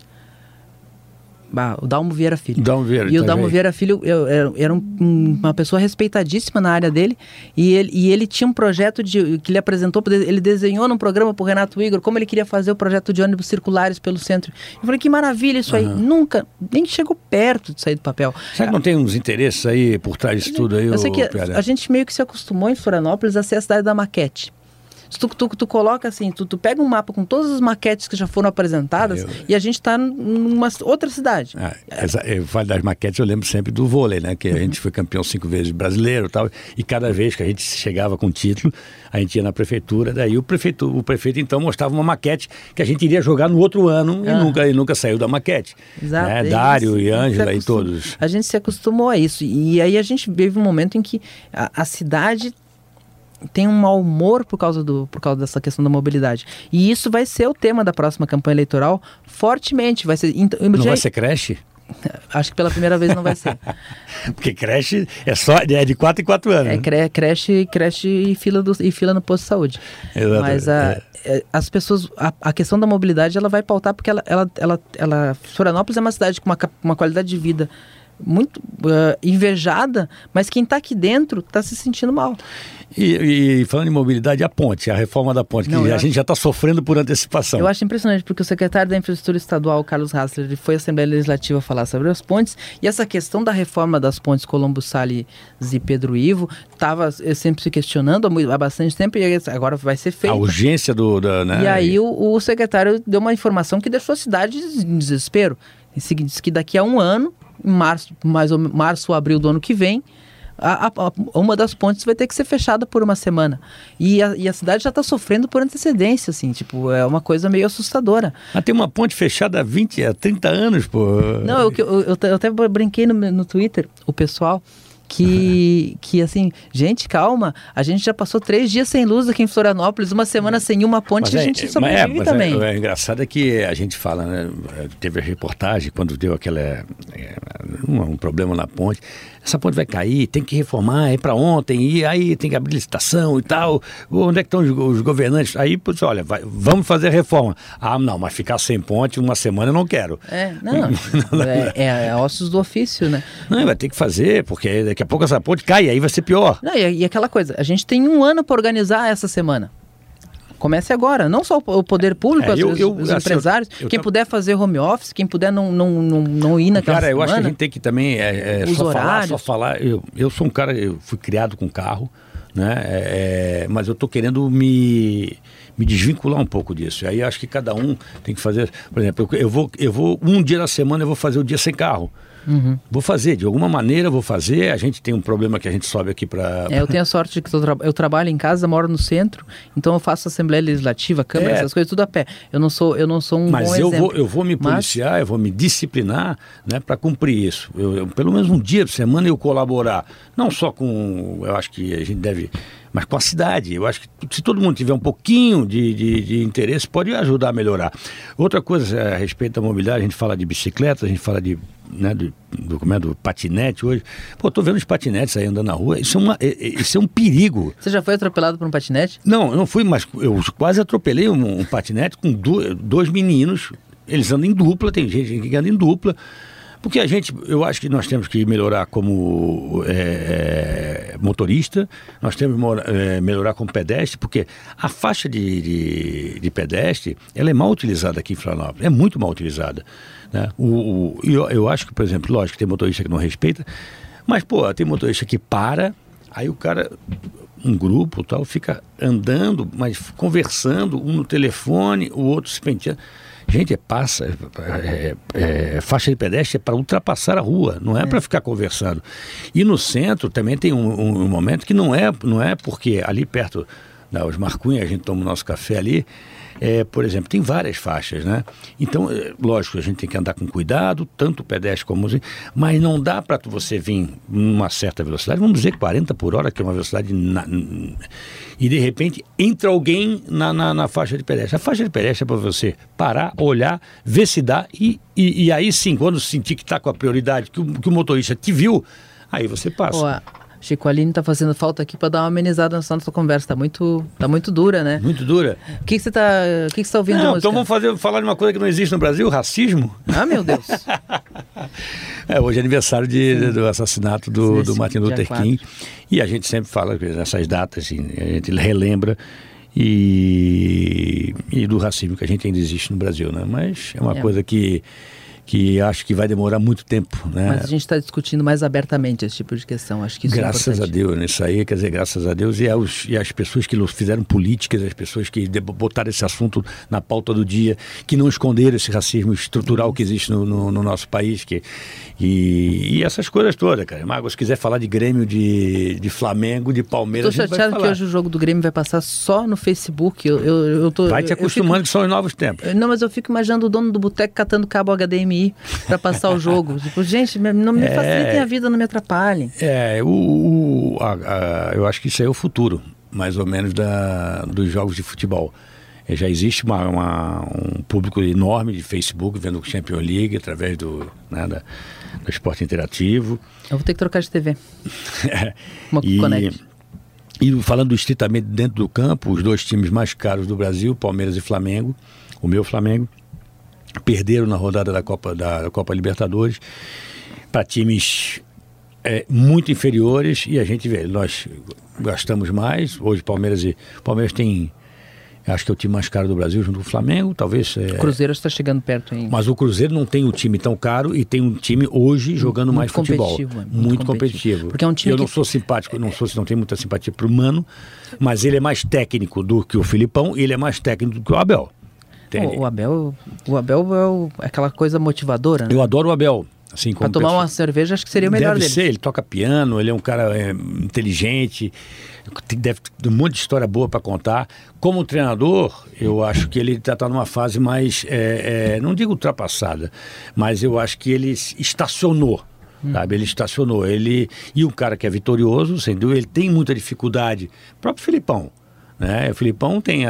Ah, o Dalmo Vieira Filho. Dalmo Vieira, e tá o Dalmo aí. Vieira Filho eu, eu, era um, um, uma pessoa respeitadíssima na área dele, e ele, e ele tinha um projeto de, que ele apresentou, ele desenhou num programa para o Renato Igor, como ele queria fazer o projeto de ônibus circulares pelo centro. Eu falei, que maravilha isso aí. Uhum. Nunca, nem chegou perto de sair do papel. Será que não tem uns interesses aí por trás disso tudo aí? Eu sei que a, a gente meio que se acostumou em Florianópolis a ser a cidade da maquete. Tu, tu, tu coloca assim, tu, tu pega um mapa com todas as maquetes que já foram apresentadas eu... e a gente está numa outra cidade. Ah, essa, eu falo das maquetes, eu lembro sempre do vôlei, né? Que a gente foi campeão cinco vezes brasileiro e tal, e cada vez que a gente chegava com título, a gente ia na prefeitura, daí o prefeito, o prefeito então mostrava uma maquete que a gente iria jogar no outro ano ah. e, nunca, e nunca saiu da maquete. Exato. Né? Dário e Ângela e todos. A gente se acostumou a isso, e aí a gente vive um momento em que a, a cidade tem um mau humor por causa, do, por causa dessa questão da mobilidade. E isso vai ser o tema da próxima campanha eleitoral, fortemente. Vai ser, então, não já, vai ser creche? Acho que pela primeira vez não vai ser. Porque creche é, só, é de quatro em quatro anos. É cre, creche, creche e, fila do, e fila no posto de saúde. Exatamente. Mas a, é. as pessoas, a, a questão da mobilidade ela vai pautar porque ela, ela, ela, ela, Florianópolis é uma cidade com uma, uma qualidade de vida muito uh, invejada, mas quem está aqui dentro está se sentindo mal. E, e falando em mobilidade, a ponte, a reforma da ponte, Não, que a acho... gente já está sofrendo por antecipação. Eu acho impressionante, porque o secretário da Infraestrutura Estadual, Carlos Hassler, ele foi à Assembleia Legislativa falar sobre as pontes, e essa questão da reforma das pontes Colombo Salles e Pedro Ivo estava sempre se questionando há bastante tempo, e agora vai ser feita. A urgência do... Da, né? E aí o, o secretário deu uma informação que deixou a cidade em desespero. Diz que daqui a um ano, em março, mais ou, março ou abril do ano que vem, A, a, uma das pontes vai ter que ser fechada por uma semana. E a, e a cidade já está sofrendo por antecedência, assim, tipo, é uma coisa meio assustadora. Ah, tem uma ponte fechada há vinte, há trinta anos, pô. Não, eu, eu, eu, eu até brinquei no, no Twitter, o pessoal, que, que assim, gente, calma, a gente já passou três dias sem luz aqui em Florianópolis, uma semana sem uma ponte, mas a gente é, sobrevive mas é, também. Mas é, é engraçado é que a gente fala, né, teve a reportagem quando deu aquela, é, um, um problema na ponte, essa ponte vai cair, tem que reformar, é para ontem, e aí tem que abrir licitação e tal, onde é que estão os, os governantes? Aí, putz, olha, vai, vamos fazer a reforma. Ah, não, mas ficar sem ponte uma semana eu não quero. É, não, é, é, é ossos do ofício, né? Não, vai ter que fazer, porque daqui a pouco essa ponte cai, aí vai ser pior. Não, e, e aquela coisa, a gente tem um ano para organizar essa semana. Comece agora, não só o poder público, é, eu, os, eu, os assim, empresários, eu, eu, quem eu, puder fazer home office, quem puder não, não, não, não ir naquela Cara, semana. eu acho que a gente tem que também é, é, os só horários. falar, só falar. Eu, eu sou um cara, eu fui criado com carro, né? É, mas eu tô querendo me, me desvincular um pouco disso. E aí acho que cada um tem que fazer, por exemplo, eu, eu, vou, eu vou, um dia na semana eu vou fazer o dia sem carro. Uhum. Vou fazer, de alguma maneira vou fazer. A gente tem um problema que a gente sobe aqui para... É, eu tenho a sorte de que eu, tra- eu trabalho em casa, moro no centro, então eu faço Assembleia Legislativa, Câmara, é. essas coisas, tudo a pé. Eu não sou, eu não sou um Mas bom eu exemplo. Vou, eu vou me policiar, Mas... eu vou me disciplinar, né, para cumprir isso. Eu, eu, pelo menos um dia por semana eu colaborar, não só com... Eu acho que a gente deve... Mas com a cidade, eu acho que se todo mundo tiver um pouquinho de, de, de interesse, pode ajudar a melhorar. Outra coisa a respeito da mobilidade, a gente fala de bicicleta, a gente fala de, né, do, do, como é, do patinete hoje. Pô, tô vendo os patinetes aí andando na rua, isso é, uma, isso é um perigo. Você já foi atropelado por um patinete? Não, eu não fui, mas eu quase atropelei um, um patinete com do, dois meninos, eles andam em dupla, tem gente que anda em dupla. Porque a gente, eu acho que nós temos que melhorar como é, motorista, nós temos que é, melhorar como pedestre, porque a faixa de, de, de pedestre, ela é mal utilizada aqui em Florianópolis, é muito mal utilizada, né? O, o, eu, eu acho que, por exemplo, lógico que tem motorista que não respeita, mas, pô, tem motorista que para, aí o cara, um grupo tal, fica andando, mas conversando, um no telefone, o outro se penteando. Gente, é passa, é, é, é, faixa de pedestre é para ultrapassar a rua, não é, é. para ficar conversando. E no centro também tem um, um, um momento que não é, não é porque ali perto da Osmar Cunha, a gente toma o nosso café ali, é, por exemplo, tem várias faixas, né? Então, é, lógico, a gente tem que andar com cuidado, tanto o pedestre como os... Mas não dá para você vir numa certa velocidade, vamos dizer quarenta por hora, que é uma velocidade... Na, e de repente entra alguém na, na, na faixa de pedestre. A faixa de pedestre é para você parar, olhar, ver se dá e, e, e aí sim, quando sentir que está com a prioridade, que o, que o motorista te viu, aí você passa. Boa. Chico, a Aline está fazendo falta aqui para dar uma amenizada na nossa conversa. Está muito, tá muito dura, né? Muito dura. O que, que você está que que tá ouvindo? Não, então vamos fazer, falar de uma coisa que não existe no Brasil, racismo. Ah, meu Deus. É, hoje é aniversário de, de, do assassinato do, sim, do Martin Luther King. E a gente sempre fala nessas datas, assim, a gente relembra e, e do racismo que a gente ainda existe no Brasil, né? Mas é uma é. coisa que... que acho que vai demorar muito tempo, né? Mas a gente está discutindo mais abertamente esse tipo de questão, acho que isso graças é importante. a Deus, nisso aí, quer dizer, graças a Deus, e, aos, e as pessoas que fizeram políticas, as pessoas que botaram esse assunto na pauta do dia, que não esconderam esse racismo estrutural que existe no, no, no nosso país, que, e, e essas coisas todas, cara. Mago, se quiser falar de Grêmio, de, de Flamengo, de Palmeiras, Estou chateado que hoje o jogo do Grêmio vai passar só no Facebook. Eu, eu, eu tô, vai te acostumando fico, que são os novos tempos. Não, mas eu fico imaginando o dono do boteco catando cabo H D M I para passar o jogo. Tipo, gente, não me é, facilitem a vida, não me atrapalhem. É, o, o, a, a, eu acho que isso aí é o futuro, mais ou menos, da, dos jogos de futebol. É, já existe uma, uma, um público enorme de Facebook vendo o Champions League através do, né, da, do esporte interativo. Eu vou ter que trocar de T V. É, uma e, Connect. E falando estritamente dentro do campo, os dois times mais caros do Brasil, Palmeiras e Flamengo, o meu Flamengo, perderam na rodada da Copa, da Copa Libertadores. para times é, muito inferiores, e a gente vê, nós gastamos mais. Hoje Palmeiras e Palmeiras tem, acho que é o time mais caro do Brasil junto com o Flamengo, talvez. É... O Cruzeiro está chegando perto ainda. Mas o Cruzeiro não tem um time tão caro e tem um time hoje jogando muito mais futebol. Muito, muito competitivo. competitivo. Porque é um time Eu que... não sou simpático, não sou, não tenho muita simpatia pro Mano, mas ele é mais técnico do que o Filipão e ele é mais técnico do que o Abel. O, o Abel, o Abel é o, aquela coisa motivadora, né? Eu adoro o Abel. Assim, para tomar pessoa. Uma cerveja, acho que seria o melhor deve dele. Ser, ele toca piano, ele é um cara é, inteligente, deve ter um monte de história boa para contar. Como treinador, eu acho que ele está tá numa fase mais, é, é, não digo ultrapassada, mas eu acho que ele estacionou. Hum. Sabe? Ele estacionou. Ele, e um cara que é vitorioso, sem dúvida, ele tem muita dificuldade. O próprio Filipão. Né? O Filipão tem,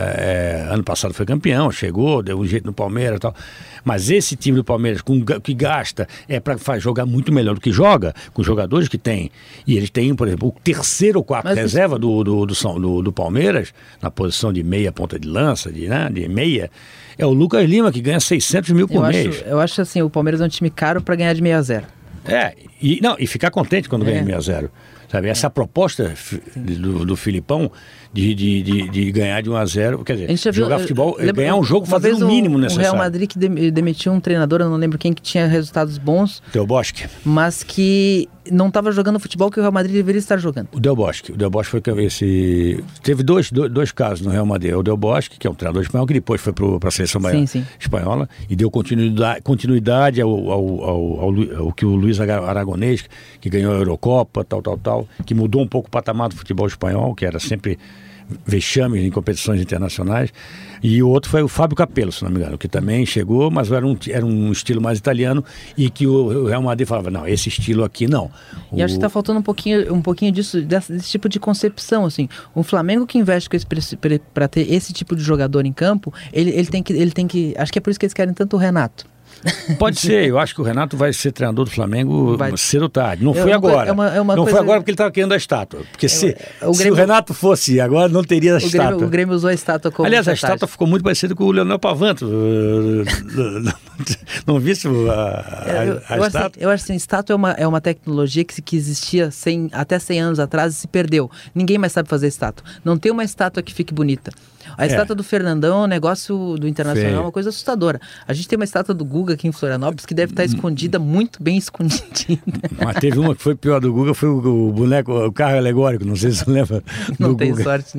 é, ano passado foi campeão, chegou, deu um jeito no Palmeiras e tal, mas esse time do Palmeiras com, que gasta é para jogar muito melhor do que joga, com os jogadores que tem, e eles têm, por exemplo, o terceiro ou quarto mas reserva do, do, do, do, do Palmeiras, na posição de meia, ponta de lança, de, né, de meia, é o Lucas Lima, que ganha seiscentos mil por eu mês. Acho, eu acho assim, o Palmeiras é um time caro para ganhar de meia a zero. É, e, não, e ficar contente quando é. ganha meia a zero. Sabe? Essa é. proposta do, do Filipão de, de, de, de ganhar de um a zero, quer dizer, jogar viu, futebol, lembra, ganhar um jogo fazendo o mínimo necessário. O Real Madrid que demitiu um treinador, eu não lembro quem, que tinha resultados bons. Del Bosque. Mas que não estava jogando futebol que o Real Madrid deveria estar jogando. O Del Bosque. O Del Bosque foi esse... Teve dois, dois, dois casos no Real Madrid. O Del Bosque, que é um treinador espanhol, que depois foi para a seleção sim, sim. espanhola e deu continuidade, continuidade ao, ao, ao, ao, ao que o Luiz Aragonês, que ganhou a Eurocopa, tal, tal, tal, que mudou um pouco o patamar do futebol espanhol, que era sempre vexames em competições internacionais. E o outro foi o Fábio Capello, se não me engano, que também chegou, mas era um, era um estilo mais italiano e que o, o Real Madrid falava, não, esse estilo aqui não. E o... acho que está faltando um pouquinho, um pouquinho disso, desse, desse tipo de concepção, assim. O Flamengo que investe para ter esse tipo de jogador em campo, ele, ele, tem que, ele tem que... Acho que é por isso que eles querem tanto o Renato. Pode ser, eu acho que o Renato vai ser treinador do Flamengo vai. cedo ou tarde. Não é foi agora. É uma, é uma não coisa... foi agora porque ele estava querendo a estátua. Porque se, o, se Grêmio... o Renato fosse agora, não teria a o estátua. Grêmio, o Grêmio usou a estátua como Aliás, chantagem. A estátua ficou muito parecida com o Leonel Pavanto. Não visse a, a, eu, a eu estátua? Acho, eu acho assim, estátua é uma, é uma tecnologia que, que existia cem, até cem anos atrás e se perdeu. Ninguém mais sabe fazer estátua. Não tem uma estátua que fique bonita. A é. estátua do Fernandão é um negócio do Internacional, Feio. uma coisa assustadora. A gente tem uma estátua do Guga aqui em Florianópolis que deve estar escondida, muito bem escondidinha. Mas teve uma que foi pior do Guga, foi o, o boneco, o carro alegórico, não sei se você lembra. Não do tem Guga. sorte, né?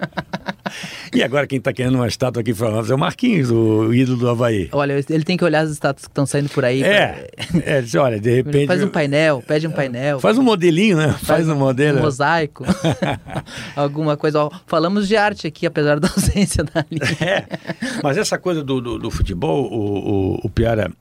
E agora quem está querendo uma estátua aqui em Florianópolis é o Marquinhos, o ídolo do Havaí. Olha, ele tem que olhar as estátuas que estão saindo por aí. É, pra... é, olha, de repente... Faz um painel, pede um painel. Faz um modelinho, né? Faz, faz um modelo. Um mosaico. Alguma coisa. Ó, falamos de arte aqui, apesar da ausência da linha. É, mas essa coisa do, do, do futebol, o, o, o Piara,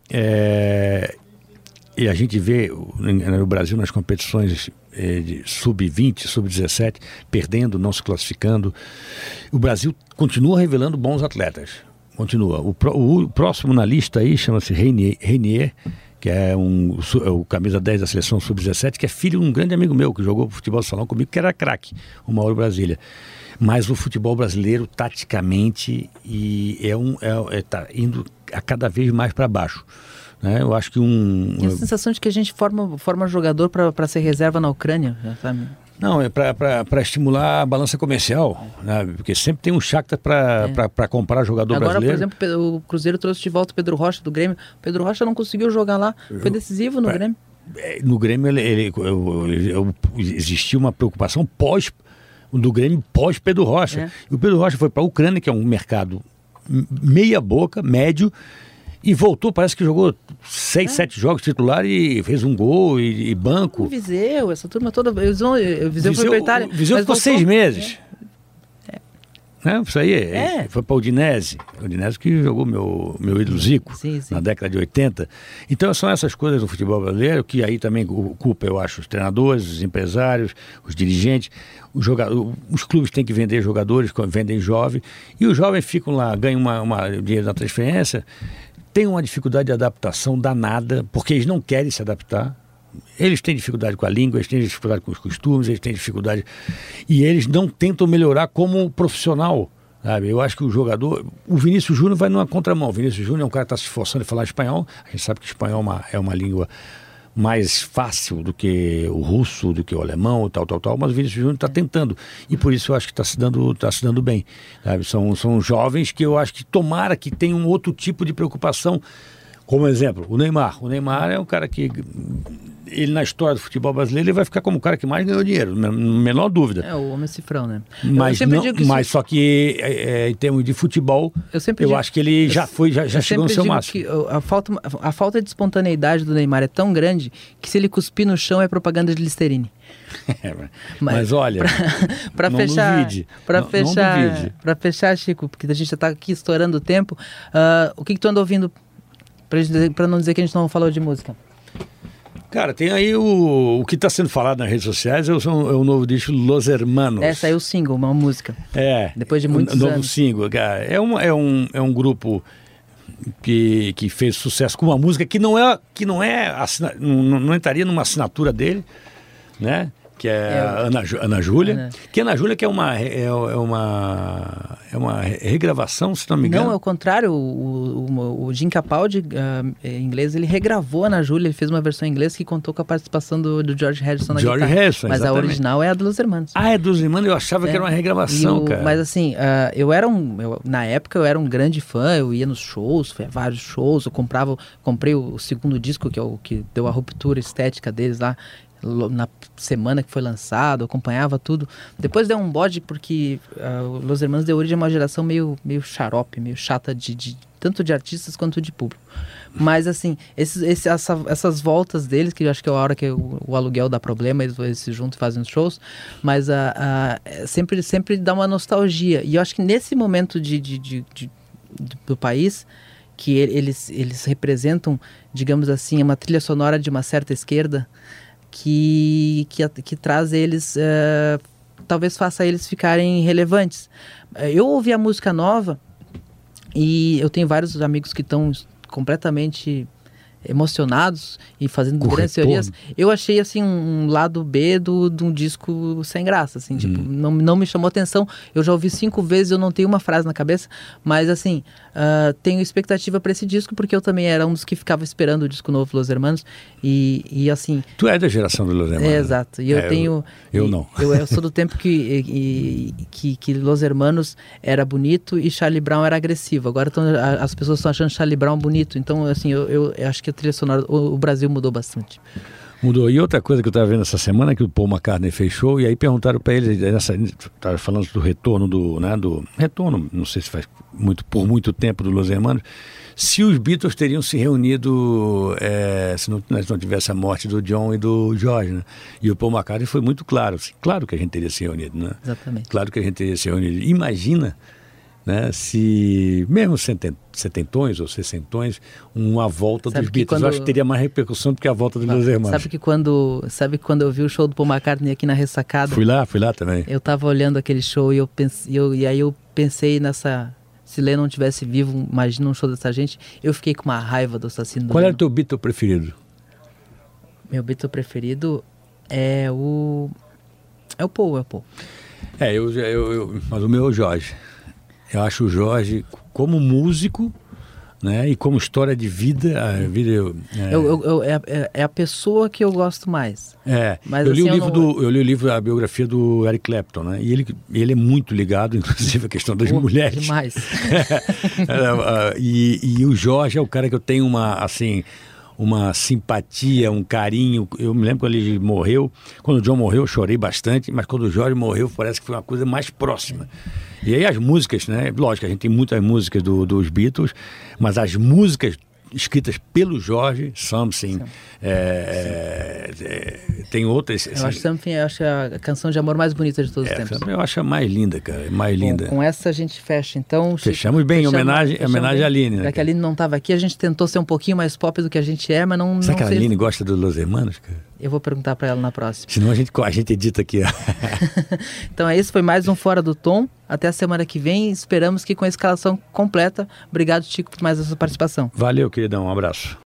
é, e a gente vê no Brasil nas competições é, de sub vinte, sub dezessete, perdendo, não se classificando. O Brasil continua revelando bons atletas. Continua. O, o próximo na lista aí chama-se Reinier, Reinier, que é um, o camisa dez da seleção sub dezessete, que é filho de um grande amigo meu que jogou futebol de salão comigo, que era craque, o Mauro Brasília. Mas o futebol brasileiro, taticamente, e é um, é, é, tá indo a cada vez mais para baixo. Né? Eu acho que um... Tem a sensação de que a gente forma, forma jogador para ser reserva na Ucrânia, sabe? Não, é para estimular a balança comercial, né? Porque sempre tem um Shakhtar para é. comprar jogador Agora, brasileiro. Agora, por exemplo, o Cruzeiro trouxe de volta o Pedro Rocha do Grêmio. O Pedro Rocha não conseguiu jogar lá, foi decisivo no pra, Grêmio. No Grêmio ele, ele, ele, ele, existia uma preocupação pós do Grêmio pós Pedro Rocha. É. E o Pedro Rocha foi para a Ucrânia, que é um mercado meia boca, médio, e voltou, parece que jogou seis, é. sete jogos titular e fez um gol e, e banco. O Viseu, essa turma toda. O Viseu, o Viseu foi para a Itália. O Viseu ficou voltou. seis meses. É. É. Né? Isso aí, é. foi para o Udinese. O Udinese que jogou meu, meu ídolo Zico, sim, sim. na década de oitenta. Então são essas coisas do futebol brasileiro que aí também culpa, eu acho, os treinadores, os empresários, os dirigentes. Os, jogadores, os clubes têm que vender jogadores, vendem jovem, e os jovens ficam lá, ganham uma, uma dinheiro na transferência, tem uma dificuldade de adaptação danada, porque eles não querem se adaptar. Eles têm dificuldade com a língua, eles têm dificuldade com os costumes, eles têm dificuldade... E eles não tentam melhorar como profissional, sabe? Eu acho que o jogador... O Vinícius Júnior vai numa contramão. O Vinícius Júnior é um cara que está se esforçando em falar espanhol. A gente sabe que o espanhol é uma, é uma língua mais fácil do que o russo, do que o alemão, tal, tal, tal, mas o Vinícius Júnior está tentando. E por isso eu acho que está se dando, tá se dando bem. Sabe? São, são jovens que eu acho que tomara que tenham um outro tipo de preocupação. Como exemplo, o Neymar. O Neymar é um cara que, ele na história do futebol brasileiro, ele vai ficar como o cara que mais ganhou dinheiro, na menor dúvida. É, o homem cifrão, né? Mas, não, mas isso... só que é, é, em termos de futebol, eu, sempre eu digo, acho que ele eu, já foi, já, já chegou no seu máximo. Que a, falta, a falta de espontaneidade do Neymar é tão grande que se ele cuspir no chão é propaganda de Listerine. É, mas, mas olha, para fechar, para fechar, para fechar, Chico, porque a gente já está aqui estourando o tempo. Uh, o que, que tu anda ouvindo? Para não dizer que a gente não falou de música. Cara, tem aí o, o que está sendo falado nas redes sociais, é o, é o novo disco Los Hermanos. Essa aí é o single, uma música. É. Depois de muitos o, anos. Novo single, cara. É um, é um, é um grupo que, que fez sucesso com uma música que não é, que não, é assina, não, não entraria numa assinatura dele, né? Que é, é a Ana, Ana Júlia, Ana. que Ana Júlia que é uma, é, é uma, é uma regravação, se não me engano. Não, é o contrário, o, o, o Jim Capaldi, uh, em inglês, ele regravou a Ana Júlia, ele fez uma versão em inglês que contou com a participação do, do George Harrison na George guitarra. Harrison, mas exatamente. A original é a dos Hermanos. Ah, é dos Hermanos? Eu achava é. que era uma regravação, o, cara. Mas assim, uh, eu era um, eu, na época eu era um grande fã, eu ia nos shows, fui a vários shows, eu comprava, comprei o, o segundo disco, que é o que deu a ruptura estética deles lá, na semana que foi lançado, acompanhava tudo. Depois deu um bode porque uh, Los Hermanos deu origem a uma geração meio, meio xarope, meio chata de, de tanto de artistas quanto de público. Mas assim, esses, esse, essa, essas voltas deles, que eu acho que é a hora que o, o aluguel dá problema, eles, eles se juntam e fazem os shows, mas uh, uh, sempre, sempre dá uma nostalgia. E eu acho que nesse momento de, de, de, de, do país, que eles, eles representam, digamos assim, uma trilha sonora de uma certa esquerda, Que, que, que traz eles, uh, talvez faça eles ficarem relevantes. Eu ouvi a música nova e eu tenho vários amigos que estão completamente emocionados e fazendo grandes teorias. Eu achei assim um, um lado B do, de um disco sem graça, assim, hum. tipo, não, não me chamou atenção. Eu já ouvi cinco vezes, eu não tenho uma frase na cabeça, mas assim, uh, tenho expectativa para esse disco, porque eu também era um dos que ficava esperando o disco novo Los Hermanos e, e assim... Tu é da geração do Los Hermanos. É, exato. E eu é, tenho... Eu, eu e, não. Eu, eu sou do tempo que, e, que, que Los Hermanos era bonito e Charlie Brown era agressivo. Agora tão, as pessoas estão achando Charlie Brown bonito. Então, assim, eu, eu, eu acho que a trilha sonora, o, o Brasil mudou bastante. Mudou. E outra coisa que eu estava vendo essa semana, que o Paul McCartney fez show, e aí perguntaram para ele, estava falando do retorno do, né, do retorno, não sei se faz muito, por muito tempo do Los Hermanos, se os Beatles teriam se reunido, é, se não, se não tivesse a morte do John e do George, né? E o Paul McCartney foi muito claro, assim, claro que a gente teria se reunido, né? Exatamente. Claro que a gente teria se reunido. Imagina, né, se mesmo setentões ou sessentões, uma volta sabe dos Beatles, quando... eu acho que teria mais repercussão do que a volta dos Los Hermanos. Sabe que quando, sabe que quando eu vi o show do Paul McCartney aqui na Ressacada... Fui lá, fui lá também. Eu tava olhando aquele show e, eu pense, eu, e aí eu pensei nessa... Se Lennon não tivesse vivo, imagina um show dessa gente, eu fiquei com uma raiva do assassino do Qual Lennon. era o teu Beatle preferido? Meu Beatle preferido é o... É o Paul, é o Paul. É, eu, eu, eu, mas o meu é o Jorge. Eu acho o Jorge, como músico, né, e como história de vida, a vida eu, é... Eu, eu, eu, é, é a pessoa que eu gosto mais. É, mas, eu, assim, li o eu, livro não... do, eu li o livro, a biografia do Eric Clapton, né, e ele, ele é muito ligado, inclusive, à questão das oh, mulheres. Demais. é, e, e o Jorge é o cara que eu tenho uma, assim... uma simpatia, um carinho. Eu me lembro quando ele morreu, quando o John morreu eu chorei bastante, mas quando o George morreu parece que foi uma coisa mais próxima. E aí as músicas, né, lógico, a gente tem muitas músicas do, dos Beatles, mas as músicas escritas pelo George, Something, é, é, tem outras... Eu acho Something, eu acho a canção de amor mais bonita de todos é, os tempos. Eu acho a mais linda, cara, mais Bom, linda. Com essa a gente fecha, então... Fechamos bem, fechamos, homenagem, fechamos homenagem bem. à Aline. Né, Já que a Aline não estava aqui, a gente tentou ser um pouquinho mais pop do que a gente é, mas não... Será não que a sei... Aline gosta dos Los Hermanos, cara? Eu vou perguntar para ela na próxima. Senão a gente, a gente edita aqui. Então, esse foi mais um Fora do Tom. Até a semana que vem. Esperamos que com a escalação completa. Obrigado, Chico, por mais essa participação. Valeu, queridão. Um abraço.